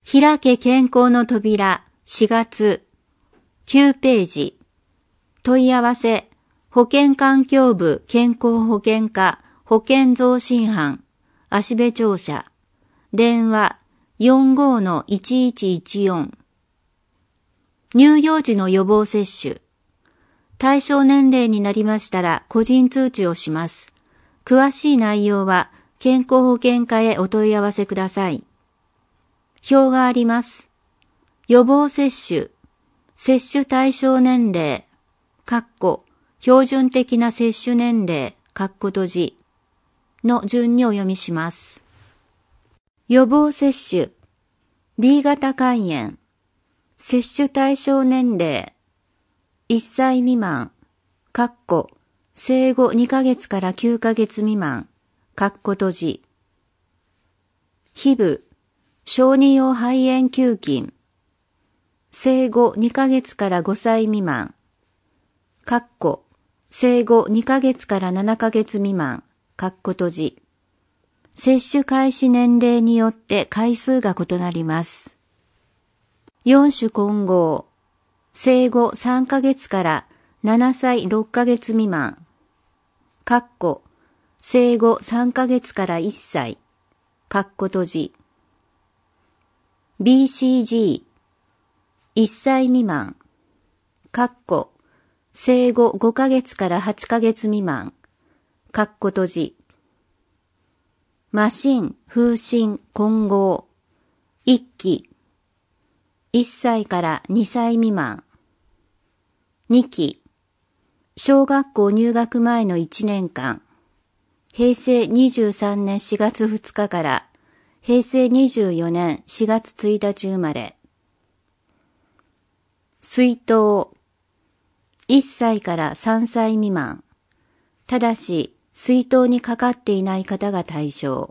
開け健康の扉4月9ページ問い合わせ保健環境部健康保険課保健増進班芦部庁舎電話 45-1114 乳幼児の予防接種対象年齢になりましたら個人通知をします。詳しい内容は健康保険課へお問い合わせください。表があります。予防接種、接種対象年齢、標準的な接種年齢、閉じの順にお読みします。予防接種、B 型肝炎、接種対象年齢、1歳未満、生後2ヶ月から9ヶ月未満、閉じ。ヒブ、小児用肺炎球菌、生後2ヶ月から5歳未満、生後2ヶ月から7ヶ月未満、閉じ。接種開始年齢によって回数が異なります。4種混合、生後3ヶ月から7歳6ヶ月未満、生後3ヶ月から1歳、閉じ。BCG、1歳未満、生後5ヶ月から8ヶ月未満、閉じ。麻疹、風疹、混合、1期、1歳から2歳未満、2期、小学校入学前の1年間、平成23年4月2日から平成24年4月1日生まれ。水筒、1歳から3歳未満。ただし、水筒にかかっていない方が対象。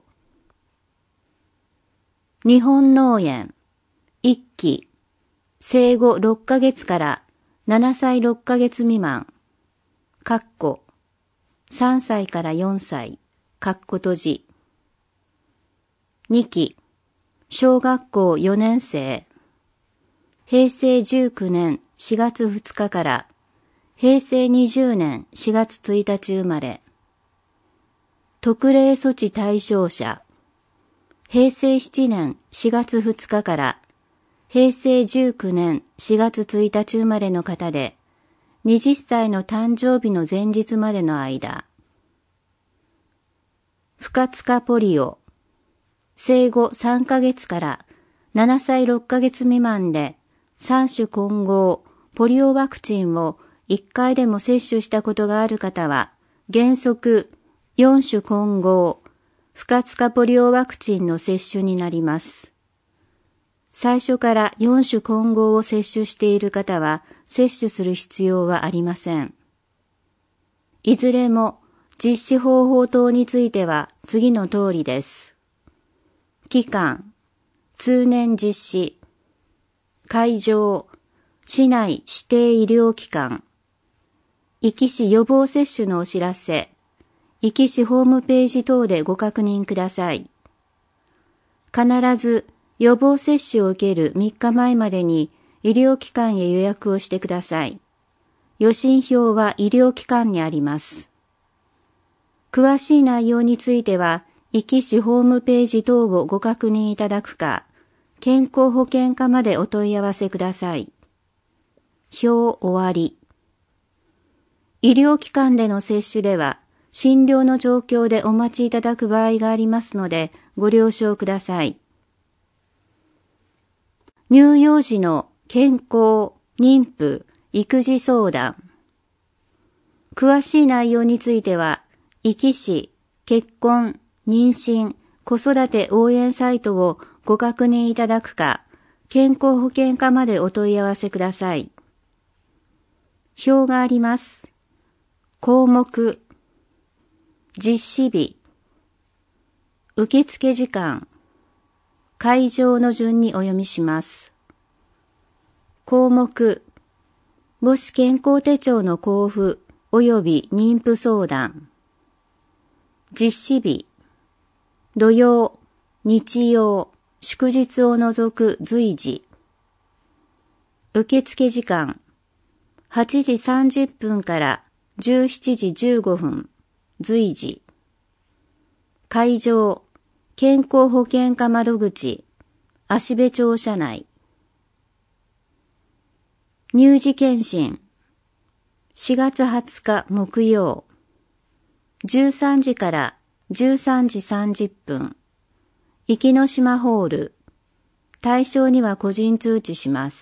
日本脳炎、1期、生後6ヶ月から7歳6ヶ月未満。3歳から4歳、閉じ。2期、小学校4年生。平成19年4月2日から平成20年4月1日生まれ。特例措置対象者。平成7年4月2日から平成19年4月1日生まれの方で、20歳の誕生日の前日までの間。不活化ポリオ。生後3ヶ月から7歳6ヶ月未満で3種混合ポリオワクチンを1回でも接種したことがある方は、原則4種混合不活化ポリオワクチンの接種になります。最初から4種混合を接種している方は接種する必要はありません。いずれも実施方法等については次の通りです。期間、通年実施、会場、市内指定医療機関、壱岐市予防接種のお知らせ、壱岐市ホームページ等でご確認ください。必ず予防接種を受ける3日前までに医療機関へ予約をしてください。予診票は医療機関にあります。詳しい内容については、壱岐市ホームページ等をご確認いただくか、健康保険課までお問い合わせください。表終わり。医療機関での接種では、診療の状況でお待ちいただく場合がありますので、ご了承ください。乳幼児の健康、妊婦、育児相談。詳しい内容については、壱岐市結婚、妊娠、子育て応援サイトをご確認いただくか、健康保険課までお問い合わせください。表があります。項目、実施日、受付時間、会場の順にお読みします。項目、母子健康手帳の交付及び妊婦相談。実施日、土曜、日曜、 祝日を除く随時。受付時間、8時30分から17時15分、随時。会場、健康保険課窓口、芦部庁舎内。乳児検診、4月20日木曜、13時から13時30分、壱岐島ホール、対象には個人通知します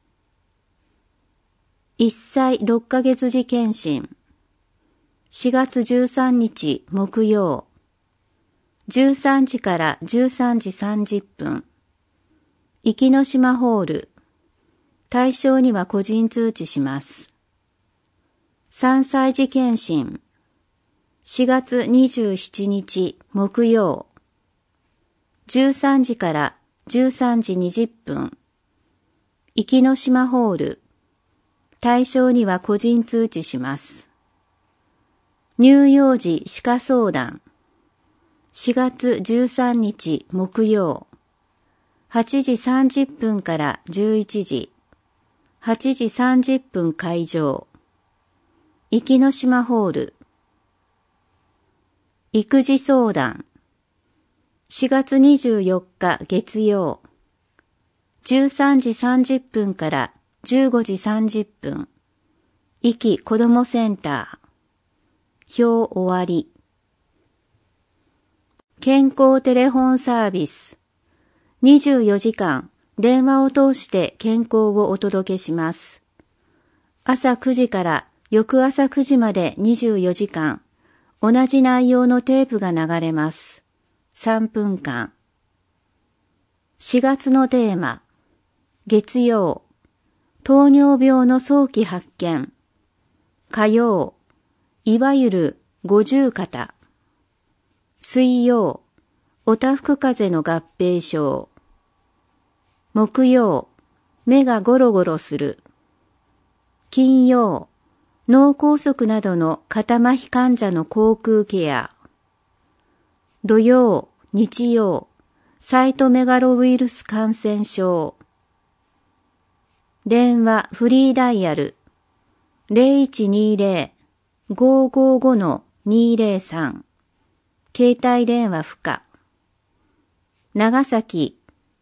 。1歳6ヶ月児検診、4月13日木曜、13時から13時30分、壱岐島ホール、対象には個人通知します。3歳児検診、4月27日木曜、13時から13時20分、壱岐島ホール、対象には個人通知します。乳幼児歯科相談、4月13日木曜、8時30分から11時、8時30分会場、壱岐島ホール。育児相談、4月24日月曜、13時30分から15時30分、壱岐子どもセンター。表終わり。健康テレフォンサービス。24時間電話を通して健康をお届けします。朝9時から翌朝9時まで24時間、同じ内容のテープが流れます。3分間。4月のテーマ、月曜、糖尿病の早期発見。火曜、いわゆる五十肩。水曜、おたふく風邪の合併症。木曜、目がゴロゴロする。金曜、脳梗塞などの肩麻痺患者の口腔ケア。土曜、日曜、サイトメガロウイルス感染症。電話フリーダイヤル 0120-555-203 携帯電話不可。長崎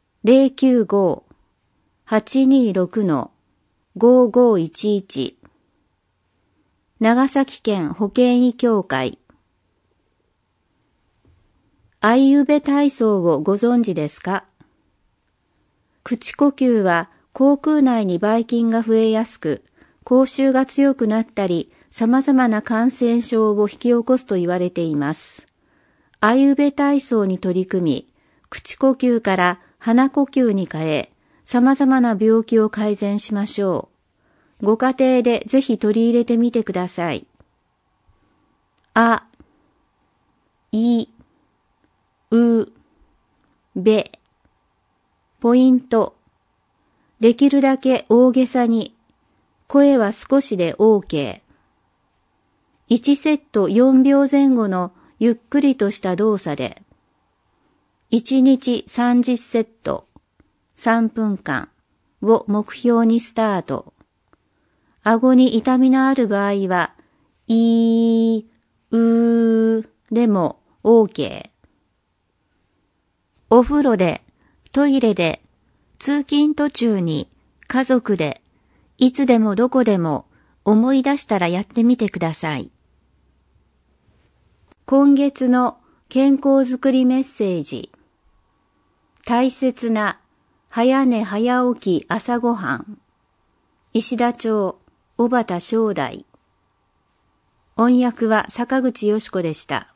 095-826-5511 長崎県保健医協会。アイウベ体操をご存知ですか？口呼吸は口腔内にばい菌が増えやすく、口臭が強くなったり、様々な感染症を引き起こすと言われています。アイウベ体操に取り組み、口呼吸から鼻呼吸に変え、様々な病気を改善しましょう。ご家庭でぜひ取り入れてみてください。あ、い、う、べ。ポイント。できるだけ大げさに、声は少しで OK。1セット4秒前後のゆっくりとした動作で、1日30セット、3分間を目標にスタート。顎に痛みのある場合は、いー、うーでも OK。お風呂で、トイレで、通勤途中に、家族で、いつでもどこでも思い出したらやってみてください。今月の健康づくりメッセージ。大切な早寝早起き朝ごはん。石田町小畑正代。音訳は坂口よし子でした。